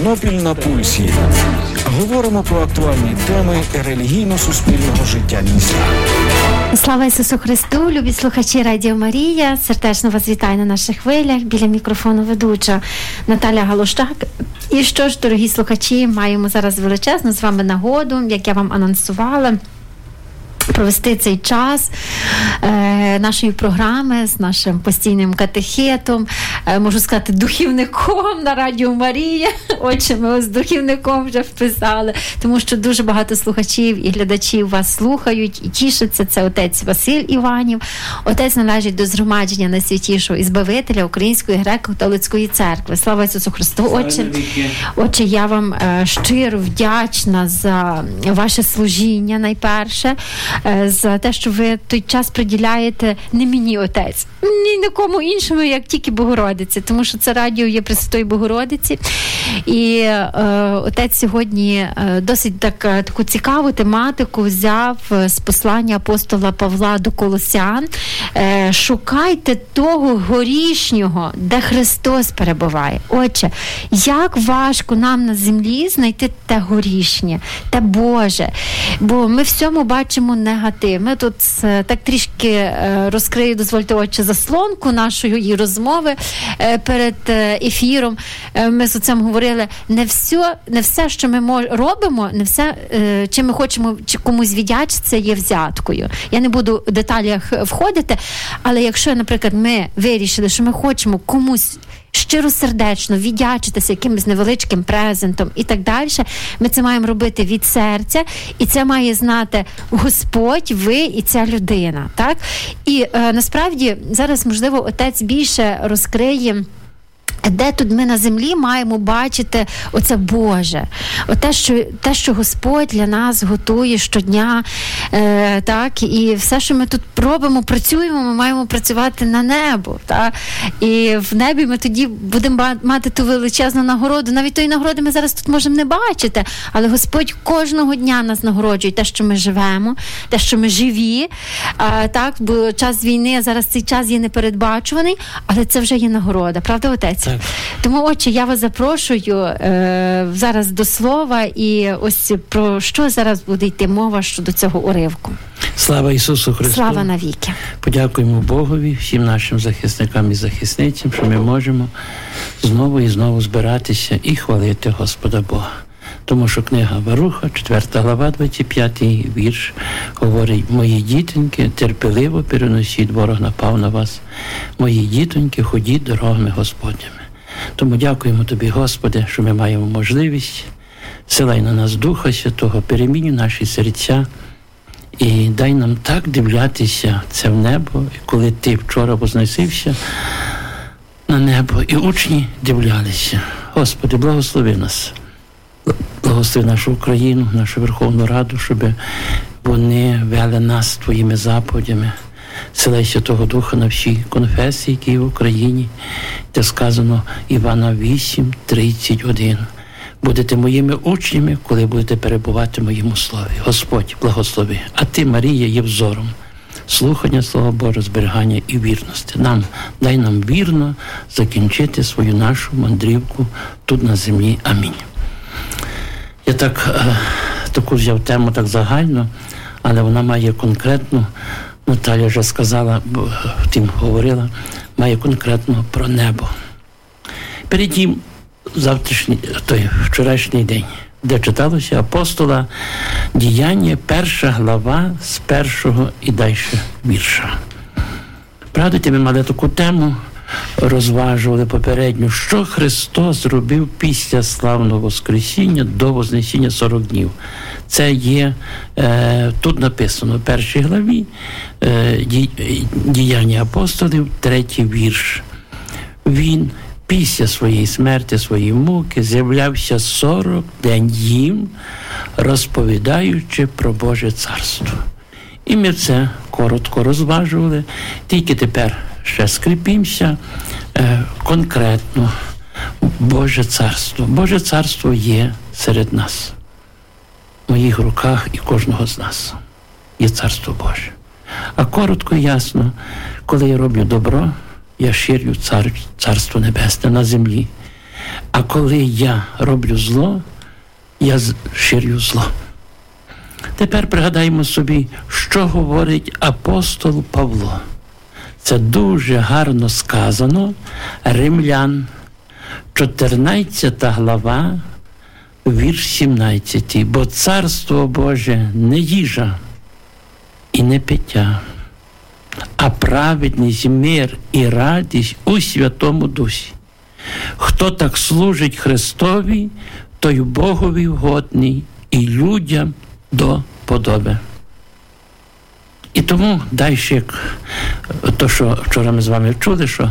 Тернопіль на пульсі. Говоримо про актуальні теми релігійно-суспільного життя міста. Слава Ісусу Христу, любі слухачі Радіо Марія. Сердечно вас вітаю на наших хвилях. Біля мікрофону ведуча Наталя Галущак. І що ж, дорогі слухачі, маємо зараз величезну з вами нагоду, як я вам анонсувала, провести цей час нашої програми з нашим постійним катехетом, можу сказати, духівником на Радіо Марія. Отже, ми ось духівником вже вписали, тому що дуже багато слухачів і глядачів вас слухають і тішаться. Це отець Василь Іванів. Отець належить до згромадження Найсвятішого і Збавителя Української греко-католицької церкви. Слава Ісусу Христу! Отче, я вам щиро вдячна за ваше служіння найперше, за те, що ви той час приділяєте не мені, отець, ні нікому іншому, як тільки Богородиці, тому що це радіо є Пресвятої Богородиці. І отець сьогодні досить таку цікаву тематику взяв з послання апостола Павла до Колосян. Шукайте того горішнього, де Христос перебуває. Отже, як важко нам на землі знайти те горішнє, те Боже. Бо ми всьому бачимо негатив. Ми тут так трішки розкрию, дозвольте, отче, заслонку нашої розмови перед ефіром. Ми з отцем говорили, не все, що ми робимо, не все, чим ми хочемо комусь віддячитися, є взяткою. Я не буду в деталях входити, але якщо, наприклад, ми вирішили, що ми хочемо комусь щиросердечно віддячитися якимось невеличким презентом і так далі, ми це маємо робити від серця, і це має знати Господь, ви і ця людина. Так? І насправді зараз, можливо, отець більше розкриє, де тут ми на землі маємо бачити оце Боже. Те, що Господь для нас готує щодня, так, і все, що ми тут робимо, працюємо, ми маємо працювати на небо. Так? І в небі ми тоді будемо мати ту величезну нагороду. Навіть тої нагороди ми зараз тут можемо не бачити, але Господь кожного дня нас нагороджує. Те, що ми живемо, те, що ми живі, так, бо час війни, зараз цей час є непередбачуваний, але це вже є нагорода. Правда, отець? Так. Тому, отче, я вас запрошую зараз до слова, і ось про що зараз буде йти мова щодо цього уривку. Слава Ісусу Христу! Слава навіки! Подякуємо Богові, всім нашим захисникам і захисницям, що ми можемо знову і знову збиратися і хвалити Господа Бога. Тому що книга Варуха, 4 глава, 25 вірш, говорить: «Мої дітоньки, терпеливо переносіть, ворог напав на вас. Мої дітоньки, ходіть дорогами Господніми». Тому дякуємо Тобі, Господи, що ми маємо можливість, силай на нас Духа Святого, перемінюй наші серця і дай нам так дивлятися це в небо, і коли Ти вчора возносився на небо, і учні дивлялися. Господи, благослови нас, благослови нашу Україну, нашу Верховну Раду, щоб вони вели нас Твоїми заповідями. Силай Святого Духа на всі конфесії, які в Україні, де сказано Івана 8:31. Будете моїми учнями, коли будете перебувати в моєму слові. Господь, благослови. А Ти, Марія, є взором слухання Слова Божого, зберігання і вірності. Дай нам вірно закінчити свою нашу мандрівку тут на землі. Амінь. Я таку взяв тему так загально, але вона має конкретну, Наталя вже сказала, втім говорила, має конкретно про небо. Перейдімо вчорашній день, де читалося апостола Діяння, 1 глава, з 1 і далі вірша. Пригадуйте, ми мали таку тему, розважували попередньо, що Христос зробив після славного Воскресіння до Вознесіння 40 днів. Це є, тут написано в 1 главі Діяння апостолів, 3 вірш. Він після своєї смерті, своєї муки, з'являвся 40 день їм, розповідаючи про Боже царство. І ми це коротко розважували, тільки тепер ще скріпімося конкретно. Боже царство. Боже царство є серед нас. В моїх руках і кожного з нас є царство Боже. А коротко і ясно, коли я роблю добро, я ширю царство небесне на землі. А коли я роблю зло, я ширю зло. Тепер пригадаємо собі, що говорить апостол Павло. Це дуже гарно сказано. Римлян, 14 глава, вірш 17. Бо Царство Боже не їжа і не пиття, а праведність, мир і радість у Святому Дусі. Хто так служить Христові, той Богові вгодний і людям до подоби. І тому далі, як то, що вчора ми з вами чули, що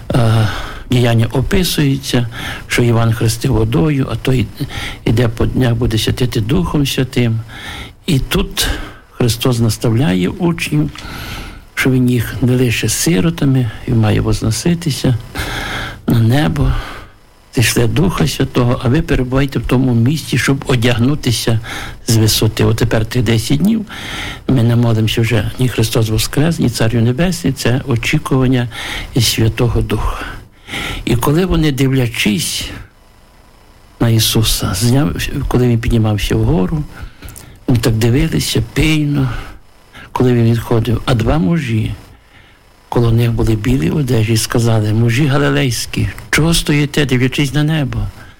діяння описується, що Іван хрестив водою, а той іде по днях, буде святити Духом Святим. І тут Христос наставляє учнів, що Він їх не лише сиротами, і має возноситися на небо, зійшли Духа Святого, а ви перебувайте в тому місці, щоб одягнутися з висоти. От тепер тих 10 днів ми не молимося вже ні Христос Воскрес, ні Царю Небесний, це очікування із Святого Духа. І коли вони, дивлячись на Ісуса, коли Він піднімався вгору, вони так дивилися пильно, коли Він відходив, а два мужі, коло них були білі одежі, і сказали: мужі галилейські, чого стоїте, дивлячись на небо?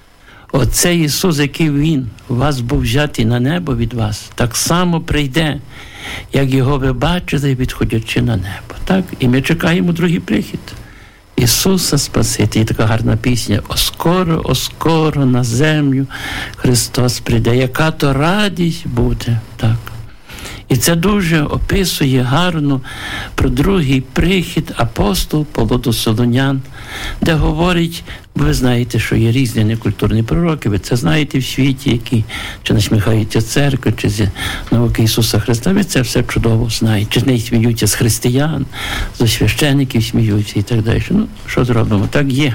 Оцей Ісус, який Він у вас був взятий на небо від вас, так само прийде, як Його ви бачили, відходячи на небо. Так? І ми чекаємо другий прихід Ісуса Спасителя. І така гарна пісня: «О скоро на землю Христос прийде». Яка то радість буде, так. І це дуже описує гарно про другий прихід апостол Павло до Солонян, де говорить, ви знаєте, що є різні некультурні пророки, ви це знаєте в світі, які чи насміхаються церкви, чи з науки Ісуса Христа, ви це все чудово знаєте. Чи не сміються з християн, з священиків сміються і так далі. Ну, що зробимо? Так є.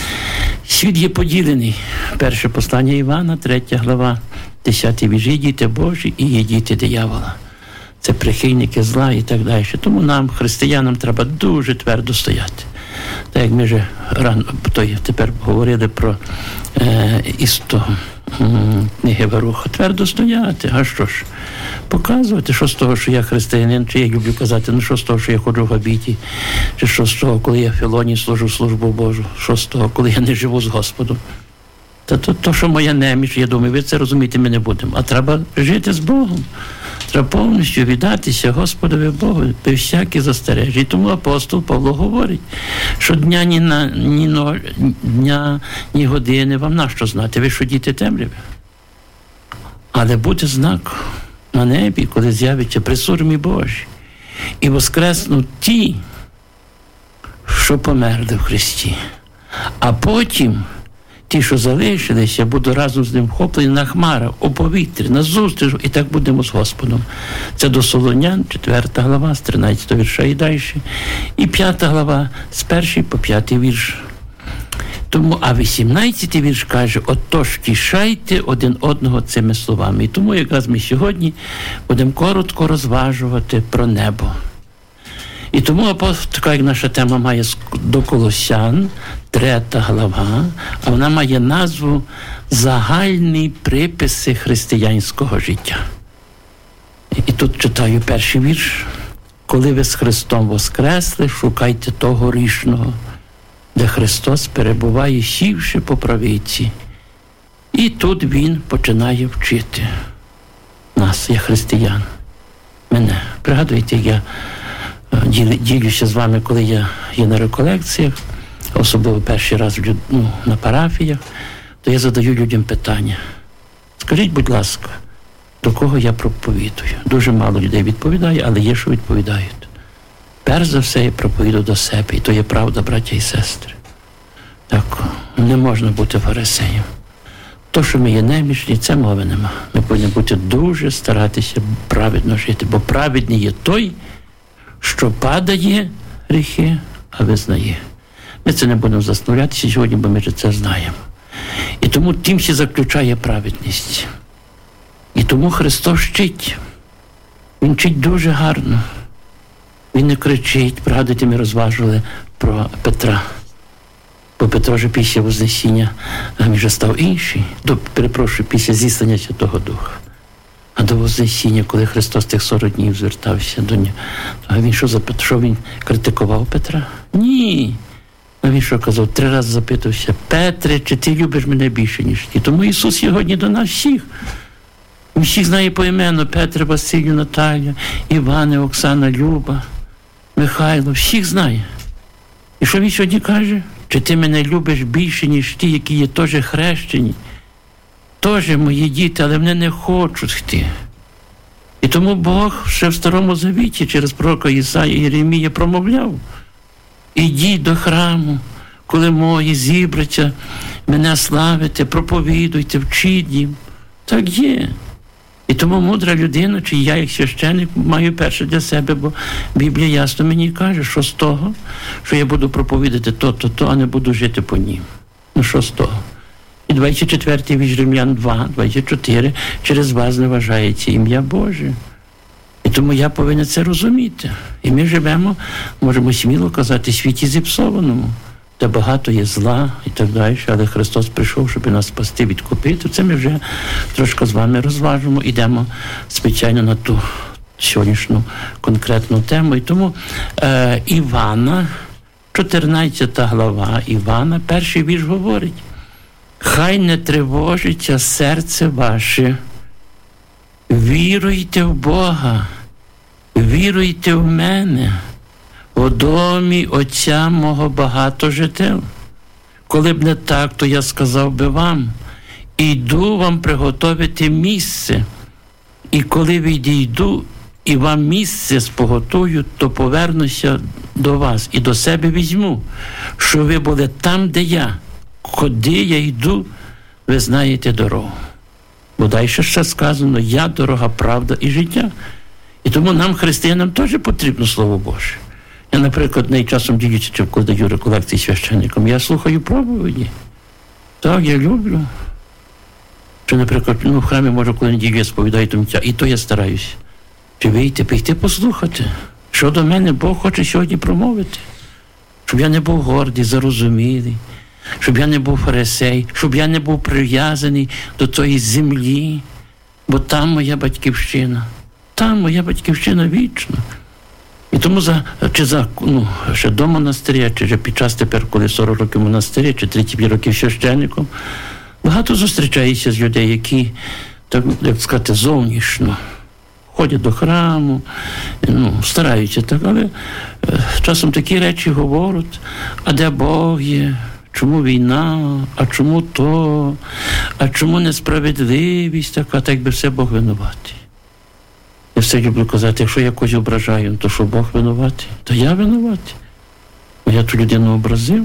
Світ є поділений. Перше послання Івана, 3 глава, 10 вірш. Є діти Божі і є діти диявола. Це прихильники зла і так далі. Тому нам, християнам, треба дуже твердо стояти. Так як ми вже рано тепер говорили про із того книги Варуха. Твердо стояти, а що ж? Показувати, що з того, що я християнин, чи я люблю казати, ну що з того, що я ходжу в обіді, чи що з того, коли я в Філоні служу службу Божу, що з того, коли я не живу з Господом. Та то, що моя неміч, я думаю, ви це розуміти ми не будемо. А треба жити з Богом. Треба повністю віддатися Господові Богу, без всяких застережень. І тому апостол Павло говорить, що дня ні години вам нащо знати, ви що діти темряви. Але буде знак на небі, коли з'явиться при сурмі Божій. І воскреснуть ті, що померли в Христі. А потім ті, що залишилися, будуть разом з ним вхоплені на хмарах, у повітрі, на зустріч, і так будемо з Господом. Це до Солонян, 4 глава, з 13 вірша і далі. І 5 глава, з 1 по 5 вірш. Тому, а 18 вірш каже: отож, тішайте один одного цими словами. І тому якраз ми сьогодні будемо коротко розважувати про небо. І тому така, як наша тема має до Колосян, 3 глава, а вона має назву «Загальні приписи християнського життя». І тут читаю перший вірш. «Коли ви з Христом воскресли, шукайте того грішного, де Христос перебуває, сівши по правиці». І тут Він починає вчити нас, як християн. Мене. Пригадуєте, я ділюся з вами, коли я є на реколекціях, особливо перший раз на парафіях, то я задаю людям питання. Скажіть, будь ласка, до кого я проповідую? Дуже мало людей відповідає, але є, що відповідають. Перш за все, я проповідую до себе, і то є правда, браття і сестри. Так, не можна бути фарисеєм. То, що ми є немічні, це мови нема. Ми повинні бути дуже старатися праведно жити, бо праведний є той, що падає гріхи, а визнає. Ми це не будемо заставлятися сьогодні, бо ми вже це знаємо. І тому тим ще заключає праведність. І тому Христос вчить. Він вчить дуже гарно. Він не кричить. Пригадуйте, ми розважували про Петра. Бо Петро вже після Вознесіння, він вже став інший. Перепрошую, після зіслання Святого Духа. А до Вознесіння, коли Христос тих 40 днів звертався до нього, а він що він критикував Петра? Ні. А він що казав? 3 рази запитався: Петре, чи ти любиш мене більше, ніж ти? Тому Ісус сьогодні до нас всіх. Він всіх знає поіменно: Петре, Василю, Наталя, Іване, Оксана, Люба, Михайло. Всіх знає. І що він сьогодні каже? Чи ти мене любиш більше, ніж ті, які є теж хрещені? Теж мої діти, але вони не хочуть йти. І тому Бог ще в Старому Завіті через пророка Ісая і Єремія промовляв: ідіть до храму, коли мої зібраться, мене славите, проповідуйте, вчіть їм. Так є. І тому мудра людина, чи я як священник, маю перше для себе, бо Біблія ясно мені каже, що з того, що я буду проповідати то, а не буду жити по нім. Ну що з того? І 24-й вірш Римлян 2, 24, через вас зневажається ім'я Боже. І тому я повинен це розуміти. І ми живемо, можемо сміло казати, в світі зіпсованому, де багато є зла і так далі, але Христос прийшов, щоб нас спасти, відкупити. Це ми вже трошки з вами розважимо, йдемо звичайно на ту сьогоднішню конкретну тему. І тому Івана, 14 глава Івана, перший вірш говорить: хай не тривожиться серце ваше, віруйте в Бога, віруйте в мене. У домі Отця мого багато жител. Коли б не так, то я сказав би вам: іду вам приготовити місце. І коли відійду і вам місце споготую, то повернуся до вас і до себе візьму, щоб ви були там, де я. Куди я йду, ви знаєте дорогу. Бо далі ще сказано: я дорога, правда і життя. І тому нам, християнам, теж потрібно Слово Боже. Я, наприклад, не часом ділюся, коли даю реколекції священникам, я слухаю проповіді. Так, я люблю. Чи, наприклад, в храмі, може, коли неділю я сповідаю, і то я стараюся. Чи вийти, прийти послухати, що до мене Бог хоче сьогодні промовити. Щоб я не був гордий, зарозумілий, щоб я не був фарисей, щоб я не був прив'язаний до тої землі, бо там моя батьківщина. Там моя батьківщина вічна. І тому ще до монастиря, чи вже під час тепер, коли 40 років монастиря, чи 35 років священником, багато зустрічається з людей, які, так як сказати, зовнішньо ходять до храму, стараються так, але часом такі речі говорять: а де Бог є? Чому війна? А чому то? А чому несправедливість така? Так би все Бог винуватий. Я все люблю казати: якщо я когось ображаю, то що Бог винуватий? То я винуватий. Бо я ту людину образив.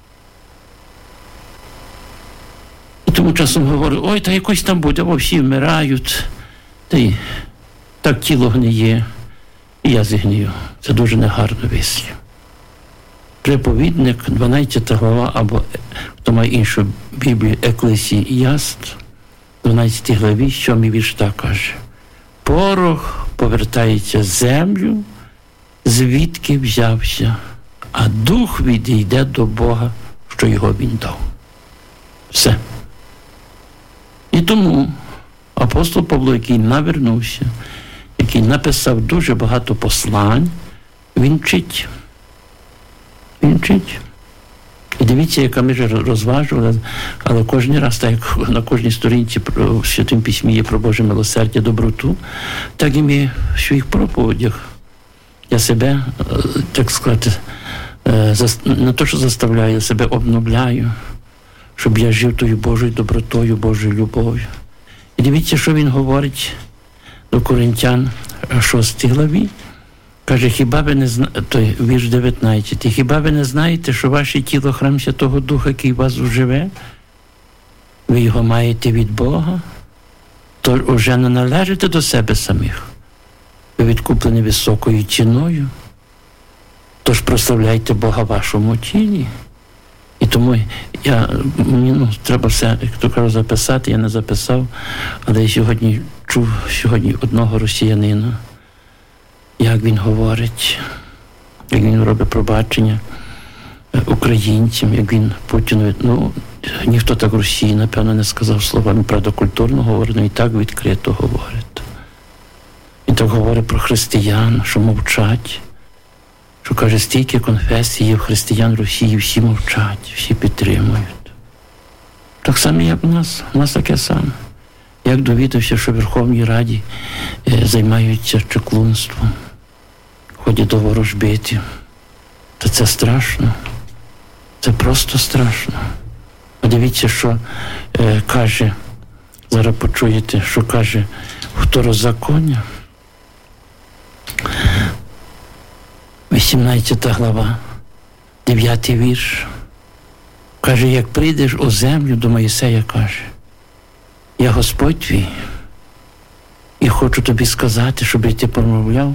І тому часом говорю: ой, та якось там буде, всі вмирають. Та й так тіло гниє, і я зігнію. Це дуже негарно вислів. Приповідник, 12 глава, або хто має іншу Біблію, Еклесіаст, 12 главі, 7 вірш так каже: порох повертається в землю, звідки взявся, а дух відійде до Бога, що його він дав. Все. І тому апостол Павло, який навернувся, який написав дуже багато послань, він вчить. Він вчить. І дивіться, яка ми вже розважували, але кожен раз, так як на кожній сторінці в Святому Письмі є про Боже милосердя, доброту, так і ми в своїх проповідях, я себе, так сказати, не то, що заставляю, я себе обновляю, щоб я жив тою Божою добротою, Божою любов'ю. І дивіться, що він говорить до Коринтян 6 главі. Каже: хіба ви не знаєте, той вірш 19, хіба ви не знаєте, що ваше тіло храм Святого Духа, який в вас живе? Ви його маєте від Бога, то вже не належите до себе самих. Ви відкуплені високою ціною, тож прославляйте Бога в вашому тілі. І тому мені треба все, як то кажу, записати, я не записав, але я сьогодні чув одного росіянина, як він говорить, як він робить пробачення українцям, як він Путіну, ніхто так в Росії, напевно, не сказав слова, він, правда, культурно говорить, і так відкрито говорить. Він так говорить про християн, що мовчать, що, каже, стільки конфесій є в християн Росії, всі мовчать, всі підтримують. Так само, як у нас таке саме. Як довідався, що в Верховній Раді займаються чаклунством, ходять до ворожбитів, то це страшно. Це просто страшно. Дивіться, що каже, зараз почуєте, що каже Второзаконня, 18 глава, 9 вірш. Каже, як прийдеш у землю, до Моїсея каже, я Господь твій, і хочу тобі сказати, щоб ти промовляв,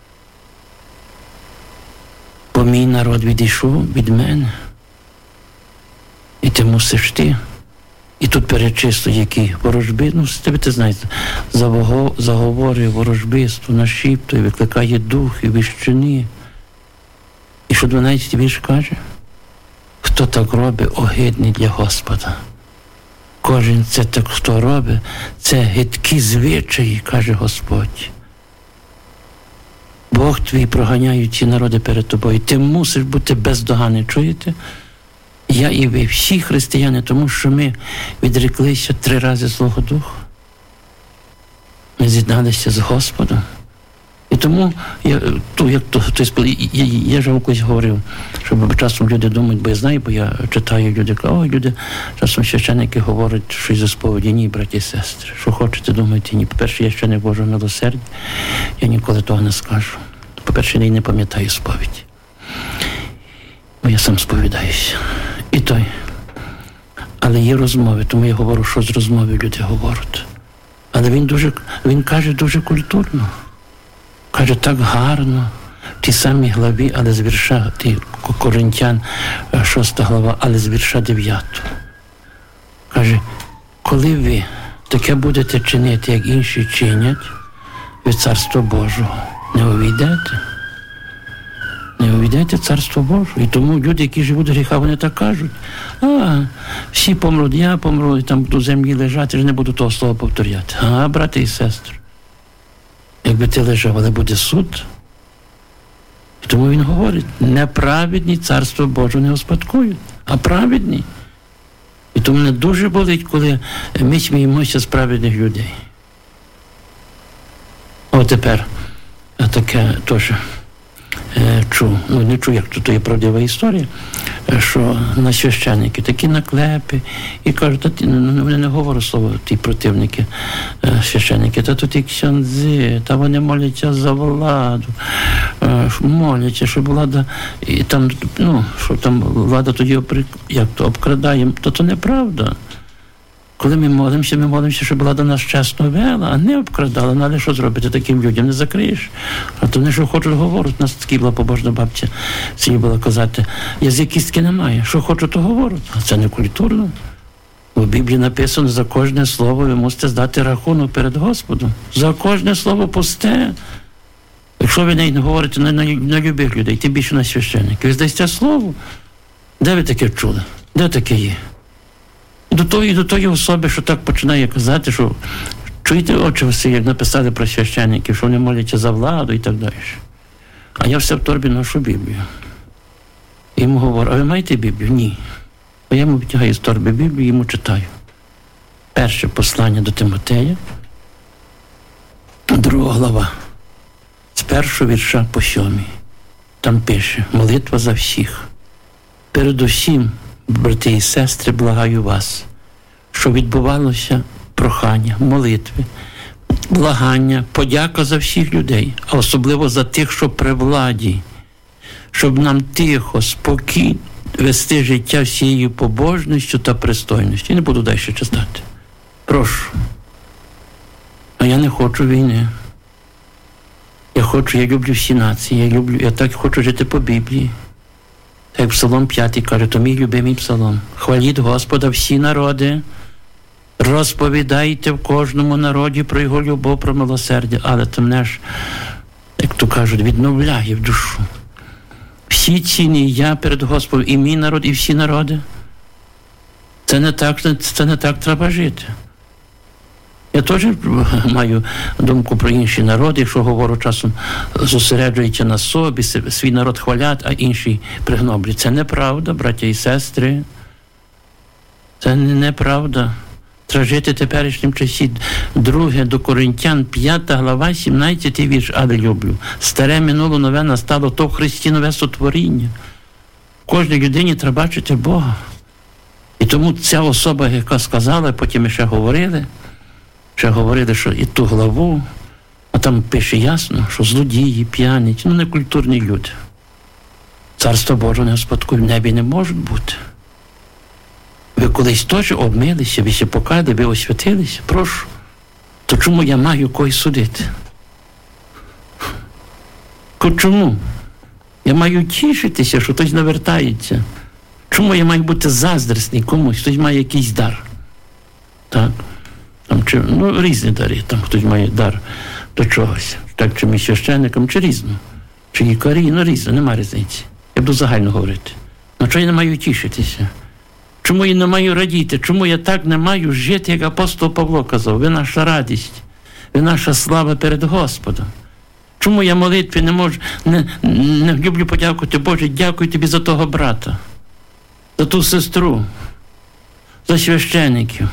бо мій народ відійшов від мене, і ти мусиш ти. І тут перечислює, які ворожби, ти знаєте, заговорює ворожбиство, нашіптує, викликає духи, віщини. І що 12 вірш каже, хто так робить, огидний для Господа. Кожен це так, хто робить, це гидкі звичаї, каже Господь. Бог твій проганяє ці народи перед тобою. Ти мусиш бути бездоганний. Чуєте? Я і ви, всі християни, тому що ми відреклися 3 рази Злого Духа. Ми з'єдналися з Господом. І тому, я вже колись говорив, що часом люди думають, бо я знаю, бо я читаю, люди, часом священники говорять щось за сповіді. Ні, браті і сестри, що хочете, думайте, ні. По-перше, я священник Божого милосердя, я ніколи того не скажу. По-перше, я не пам'ятаю сповіді. Бо я сам сповідаюся. І той. Але є розмови, тому я говорю, що з розмови люди говорять. Але він каже дуже культурно. Каже, так гарно, в тій самій главі, але з вірша, Коринтян, 6 глава, але з вірша 9. Каже, коли ви таке будете чинити, як інші чинять, ви Царство Божого не увійдете. Не увійдете Царство Божого. І тому люди, які живуть в гріхах, вони так кажуть. Всі помруть, я помру, і там буду землі лежати, я не буду того слова повторяти. Брати і сестри, якби ти лежав, але буде суд. І тому він говорить, неправедні Царство Боже не успадкують, а праведні. І тому мене дуже болить, коли ми сміємося з праведних людей. Тепер таке теж чув, не чув, як тут є правдива історія, що на священники такі наклепи, і кажуть, вони не говорять слово, ті противники, священники, та тут і ксьондзи, та вони моляться за владу, моляться, щоб влада, і там, що там влада тоді обкрадає, то неправда. Коли ми молимося, щоб влада нас чесно вела, а не обкрадала. Але що зробити таким людям? Не закриєш. А то вони що хочуть говорити. У нас така була побожна бабця, їй була казати, язик кістки немає. Що хочуть, то говорять. А це не культурно. У Біблії написано, за кожне слово ви мусите здати рахунок перед Господом. За кожне слово пусте. Якщо ви не говорите на любих людей, тим більше на священників, ви здасте слово. Де ви таке чули? Де таке є? І до тої особи, що так починає казати, що чуєте, отче Василь, як написали про священників, що вони моляться за владу і так далі. А я все в торбі ношу Біблію. І йому говорю, а ви маєте Біблію? Ні. А я йому витягаю з торби Біблію і йому читаю. Перше послання до Тимотея, 2 глава, з 1 вірша по 7. Там пише, молитва за всіх. Передусім, брати і сестри, благаю вас, щоб відбувалося прохання, молитви, благання, подяка за всіх людей, а особливо за тих, що при владі, щоб нам тихо, спокійно вести життя всією побожністю та пристойністю. Я не буду далі читати. Прошу. А я не хочу війни. Я люблю всі нації, я так хочу жити по Біблії. Так Псалом 5 каже, то мій любимий псалом. Хваліть Господа всі народи, розповідайте в кожному народі про його любов, про милосердя, але то мене ж, як то кажуть, відновляє в душу. Всі цінні я перед Господом, і мій народ, і всі народи. Це не так треба жити. Я теж маю думку про інші народи, якщо говорю часом, зосереджуються на собі, свій народ хвалять, а інші пригноблять. Це неправда, браття і сестри. Це неправда. Треба жити теперішнім часі. 2 до Коринтян, 5 глава, 17 вірш, але люблю. Старе минуло, нове настало, то в Христі нове сотворіння. Кожній людині треба бачити Бога. І тому ця особа, яка сказала, потім ми ще говорили, що і ту главу, а там пише ясно, що злодії, п'яниці, некультурні люди. Царство Боже не успадкує, в небі не можуть бути. Ви колись теж обмилися, ви се покаяли, ви освятилися, прошу. То чому я маю когось судити? Чому? Я маю тішитися, що хтось навертається. Чому я маю бути заздрісний комусь? Хтось має якийсь дар. Так? Різні дари. Там хтось має дар до чогось. Так, чи ми священникам, чи різно. Чи лікарі, різно, нема різниці. Я буду загально говорити. Чого я не маю тішитися? Чому я не маю радіти? Чому я так не маю жити, як апостол Павло казав? Ви наша радість, ви наша слава перед Господом. Чому я молитві не можу, не люблю подякувати, Боже, дякую тобі за того брата, за ту сестру, за священиків.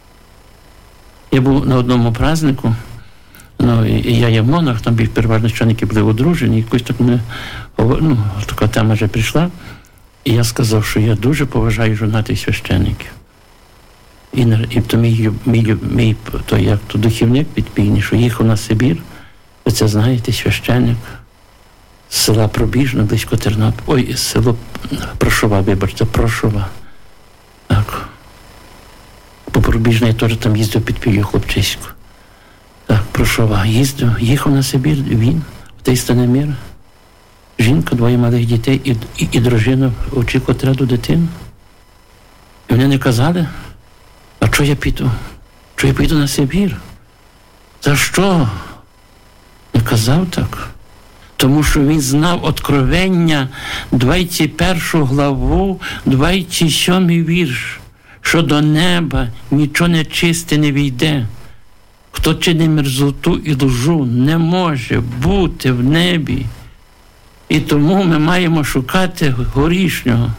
Я був на одному празднику, і я є монах, там переважно священики були одружені, якось так така тема вже прийшла. І я сказав, що я дуже поважаю жонатих священиків. І то мій духівник підпільний, що їхав на Сибір, ви це знаєте, священик з села Пробіжне, близько Тернополя. Ой, село Прошова, вибачте, Прошова. Так. По Пробіжне я теж там їздив підпіллю хлопчиську. Так, Прошова. Їхав на Сибір, він, в той Станемір. Жінка, 2 малих дітей і дружина очікувала третю дитину. І вони не казали, а чого я піду? Чого я піду на Сибір? За що? Не казав так. Тому що він знав Откровення, 21 главу, 27 вірш, що до неба нічого нечисте не війде. Хто чинить мерзоту і лжу, не може бути в небі. І тому ми маємо шукати горішнього,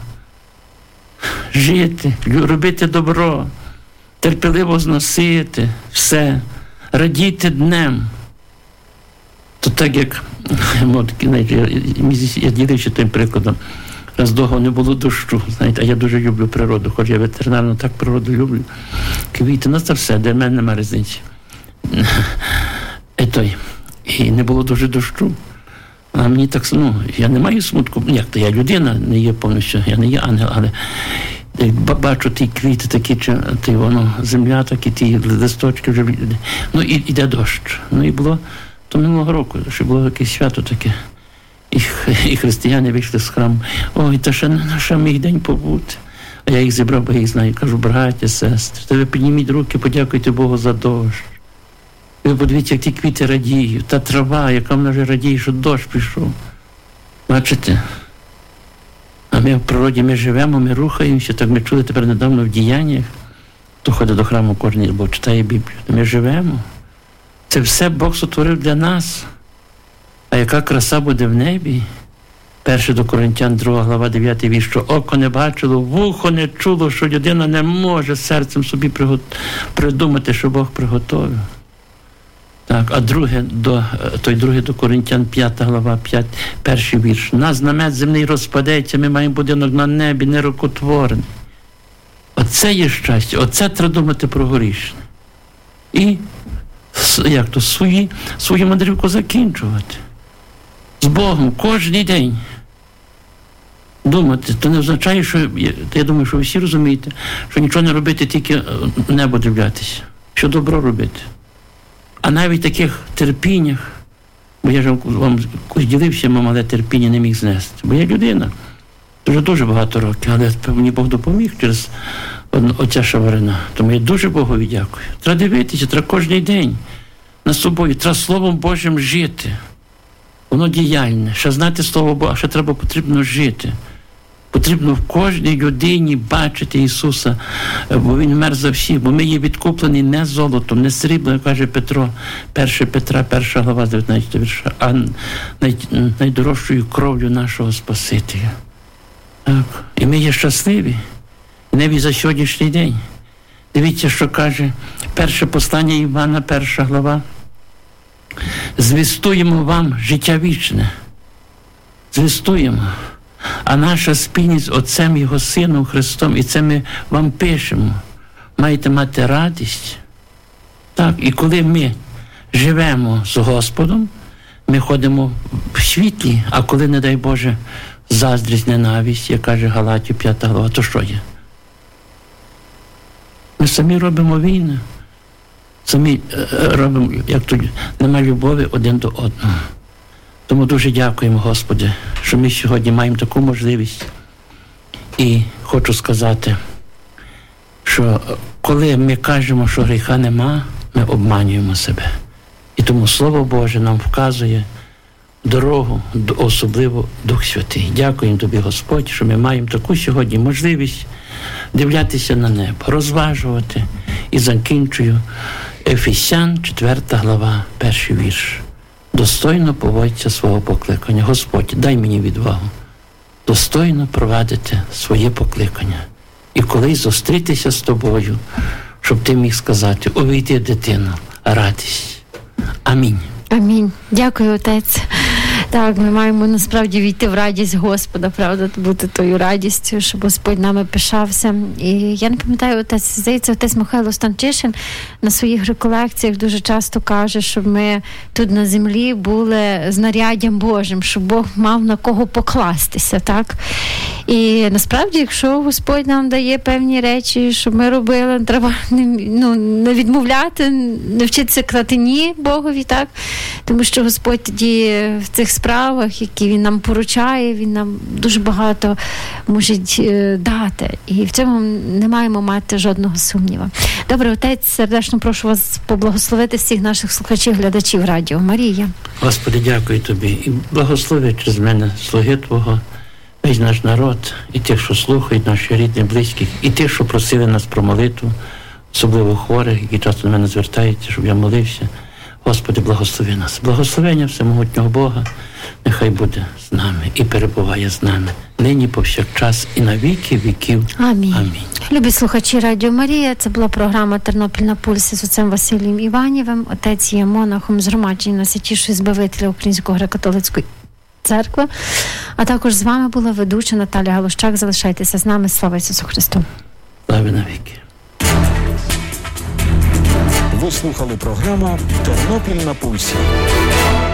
жити, робити добро, терпеливо зносити все, радіти днем. То так як, я ділився тим прикладом, раз довго не було дощу, знаєте, а я дуже люблю природу, хоч я ветеринарно так природу люблю. Квіти, це все, для мене немає різниці. І не було дуже дощу. А мені так, я не маю смутку, я людина, не є повністю, я не є ангел, але бачу ті квіти такі, земля такі, ті листочки вже, іде дощ. І було, то минулого року, що було якесь свято таке, і християни вийшли з храму, ой, та ще мій день побути. А я їх зібрав, бо я їх знаю, кажу, браття, сестри, та ви підніміть руки, подякуйте Богу за дощ. Ви подивіться, як ті квіти радіють, та трава, яка вона вже радіє, що дощ пішов. Бачите? А ми в природі, ми живемо, ми рухаємося, так ми чули тепер недавно в діяннях, хто ходить до храму кожен, бо читає Біблію, ми живемо. Це все Бог сотворив для нас. А яка краса буде в небі? 1 до Коринтян, 2 глава, 9 вірш, що око не бачило, вухо не чуло, що людина не може серцем собі придумати, що Бог приготовив. Так, а друге до Коринтян, 5 глава, 1 вірш. Нас намет земний розпадеться, ми маємо будинок на небі, нерукотворений. Оце є щастя, оце треба думати про горішне. І свою мандрівку закінчувати. З Богом кожен день. Думати, то не означає, що, я думаю, що ви всі розумієте, що нічого не робити, тільки небо дивлятися, що добро робити. А навіть в таких терпіннях, бо я ж вам ділився, але терпіння не міг знести. Бо я людина, дуже багато років, але мені Бог допоміг через отця Шаварина. Тому я дуже Богові дякую. Треба дивитися, треба кожен день над собою, треба Словом Божим жити. воно діяльне. Ще знати Слово Бога, ще потрібно жити. Потрібно в кожній людині бачити Ісуса, бо Він вмер за всіх, бо ми є відкуплені не золотом, не сріблом, каже Петро, 1 Петра, 1 глава, 19 вірша, а найдорожчою кров'ю нашого Спасителя. Так. І ми є щасливі, і навіть за сьогоднішній день. Дивіться, що каже перше послання Івана, 1 глава. Звістуємо вам життя вічне. Звістуємо. А наша спільність з Отцем Його Сином Христом, і це ми вам пишемо. Маєте мати радість. Так, і коли ми живемо з Господом, ми ходимо в світлі, а коли, не дай Боже, заздрість, ненависть, як каже Галатів 5 глава, то що є? Ми самі робимо війну. Самі робимо, як тут, нема любові один до одного. Тому дуже дякуємо, Господи, що ми сьогодні маємо таку можливість. І хочу сказати, що коли ми кажемо, що гріха нема, ми обманюємо себе. І тому Слово Боже нам вказує дорогу, особливо Дух Святий. Дякуємо Тобі, Господь, що ми маємо таку сьогодні можливість дивлятися на небо, розважувати. І закінчую Ефесян, 4 глава, 1 вірш. Достойно поводься свого покликання. Господь, дай мені відвагу. Достойно провадити своє покликання. І колись зустрітися з Тобою, щоб Ти міг сказати, увійди, дитино, радість. Амінь. Амінь. Дякую, Отець. Так, ми маємо насправді війти в радість Господа, правда, бути тою радістю, щоб Господь нами пишався. І я не пам'ятаю, отець, здається, отець Михайло Станчишин на своїх реколекціях дуже часто каже, щоб ми тут на землі були знаряддям Божим, щоб Бог мав на кого покластися, так? І насправді, якщо Господь нам дає певні речі, щоб ми робили, треба не відмовляти, не вчитися казати ні Богові, так? Тому що Господь тоді в цих справах, які Він нам поручає, Він нам дуже багато може дати. І в цьому не маємо мати жодного сумніву. Добре, Отець, сердечно прошу вас поблагословити всіх наших слухачів, глядачів Радіо Марія. Господи, дякую Тобі. І благослови через мене слуги Твого, весь наш народ, і тих, що слухають, наші рідні, близькі, і тих, що просили нас про молитву, особливо хворих, які часто на мене звертаються, щоб я молився. Господи, благослови нас. Благословення всемогутнього Бога нехай буде з нами і перебуває з нами нині, повсякчас і на віки віків. Амінь. Амінь. Любі слухачі Радіо Марія, це була програма «Тернопіль на пульсі» з отцем Василієм Іванівим. Отець є монахом згромадження Найсвятішої Збавителя Української греко-католицької церкви. А також з вами була ведуча Наталя Галущак. Залишайтеся з нами. Слава Ісусу Христу. Слава навіки. Ви слухали програму «Тернопіль на пульсі».